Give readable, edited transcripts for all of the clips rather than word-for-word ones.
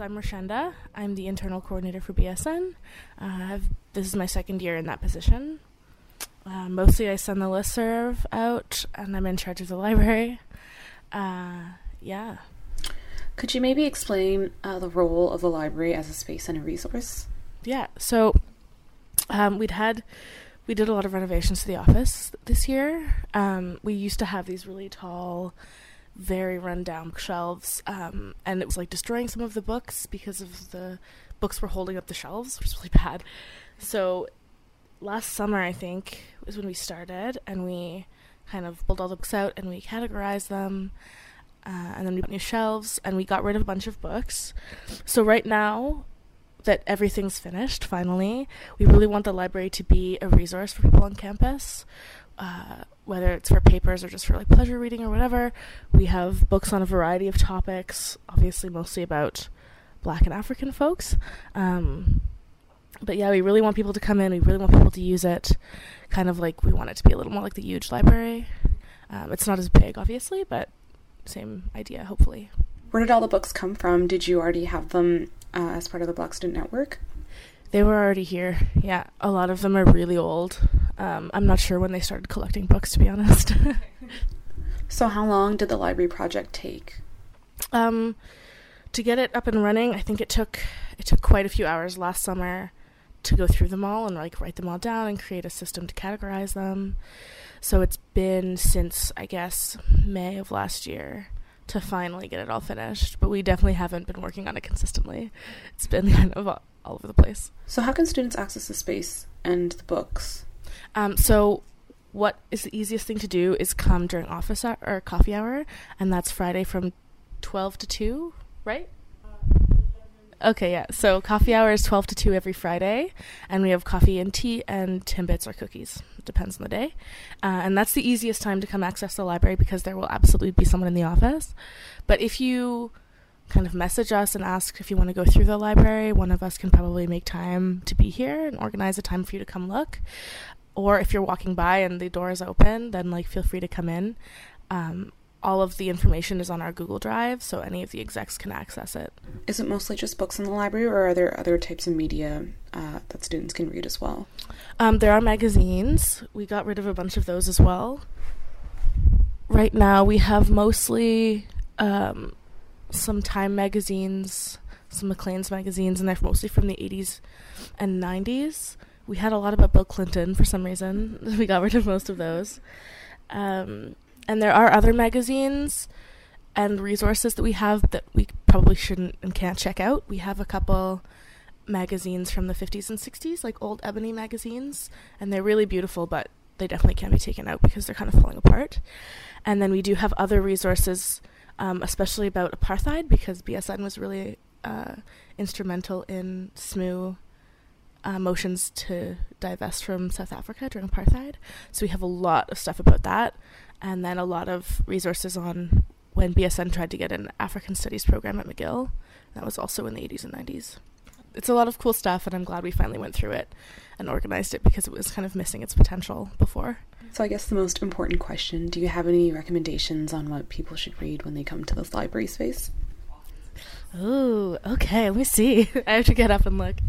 I'm Rashenda. I'm the internal coordinator for BSN. This is my second year in that position. Mostly I send the listserv out, and I'm in charge of the library. Yeah. Could you maybe explain the role of the library as a space and a resource? Yeah, so we did a lot of renovations to the office this year. We used to have these really tall, very run-down bookshelves, and it was like destroying some of the books because of the books were holding up the shelves, which was really bad. So last summer, I think, was when we started, and we kind of pulled all the books out and we categorized them, and then we put new shelves, and we got rid of a bunch of books. So right now that everything's finished, finally, we really want the library to be a resource for people on campus, whether it's for papers or just for like pleasure reading or whatever. We have books on a variety of topics, obviously mostly about Black and African folks. But yeah, we really want people to come in. We really want people to use it. Kind of like we want it to be a little more like the huge library. It's not as big, obviously, but same idea, hopefully. Where did all the books come from? Did you already have them as part of the Black Student Network? They were already here. Yeah, a lot of them are really old. I'm not sure when they started collecting books, to be honest. So how long did the library project take? To get it up and running, I think it took quite a few hours last summer to go through them all and like write them all down and create a system to categorize them. So it's been since, I guess, May of last year to finally get it all finished. But we definitely haven't been working on it consistently. It's been kind of all over the place. So how can students access the space and the books? So what is the easiest thing to do is come during office hour or coffee hour, and that's Friday from 12 to 2, right? Okay, yeah. So coffee hour is 12 to 2 every Friday, and we have coffee and tea and Timbits or cookies. It depends on the day. And that's the easiest time to come access the library because there will absolutely be someone in the office. But if you kind of message us and ask if you want to go through the library, one of us can probably make time to be here and organize a time for you to come look. Or if you're walking by and the door is open, then like feel free to come in. All of the information is on our Google Drive, so any of the execs can access it. Is it mostly just books in the library, or are there other types of media that students can read as well? There are magazines. We got rid of a bunch of those as well. Right now we have mostly some Time magazines, some Maclean's magazines, and they're mostly from the 80s and 90s. We had a lot about Bill Clinton for some reason. We got rid of most of those. And there are other magazines and resources that we have that we probably shouldn't and can't check out. We have a couple magazines from the 50s and 60s, like old ebony magazines, and they're really beautiful, but they definitely can't be taken out because they're kind of falling apart. And then we do have other resources, especially about apartheid, because BSN was really instrumental in SMU motions to divest from South Africa during apartheid. So we have a lot of stuff about that. And then a lot of resources on when BSN tried to get an African Studies program at McGill. That was also in the 80s and 90s. It's a lot of cool stuff, and I'm glad we finally went through it and organized it because it was kind of missing its potential before. So I guess the most important question, do you have any recommendations on what people should read when they come to this library space? Ooh, okay, let me see. I have to get up and look.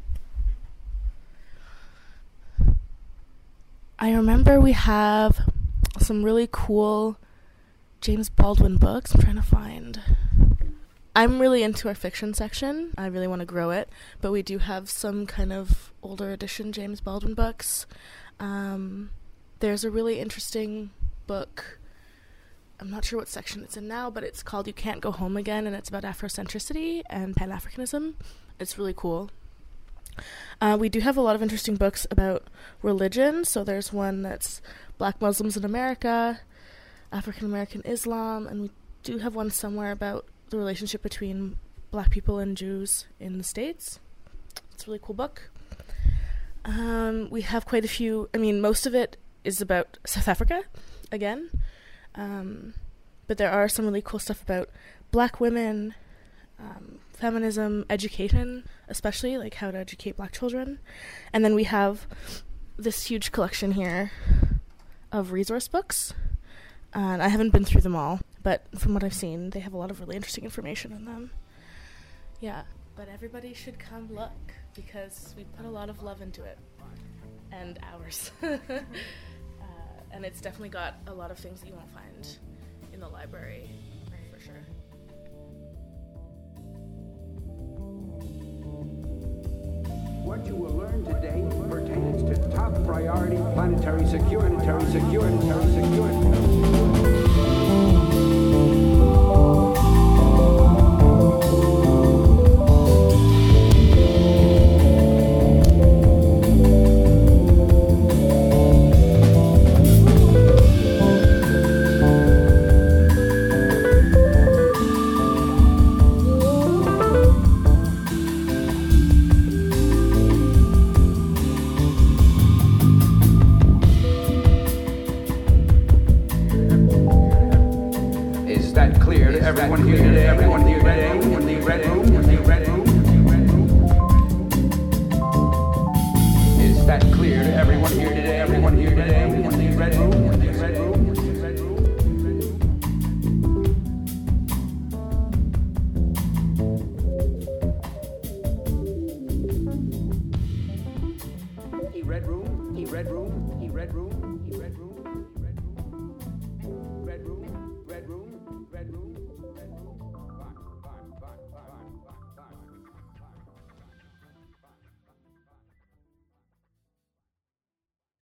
I remember we have some really cool James Baldwin books. I'm trying to find. I'm really into our fiction section. I really want to grow it, but we do have some kind of older edition James Baldwin books. There's a really interesting book. I'm not sure what section it's in now, but it's called You Can't Go Home Again, and it's about Afrocentricity and Pan-Africanism. It's really cool. We do have a lot of interesting books about religion. So there's one that's Black Muslims in America, African American Islam, and we do have one somewhere about the relationship between Black people and Jews in the States. It's a really cool book. We have quite a few. I mean, most of it is about South Africa, again. But there are some really cool stuff about Black women, feminism, education, especially, like how to educate Black children. And then we have this huge collection here of resource books. And I haven't been through them all, but from what I've seen, they have a lot of really interesting information in them. Yeah, but everybody should come look because we put a lot of love into it and hours. And it's definitely got a lot of things that you won't find in the library, for sure. What you will learn today pertains to top priority planetary security. Is that clear to everyone here today? Everyone here today? In the red room? Is that clear to everyone here today? Everyone here today? In the red room? Red room?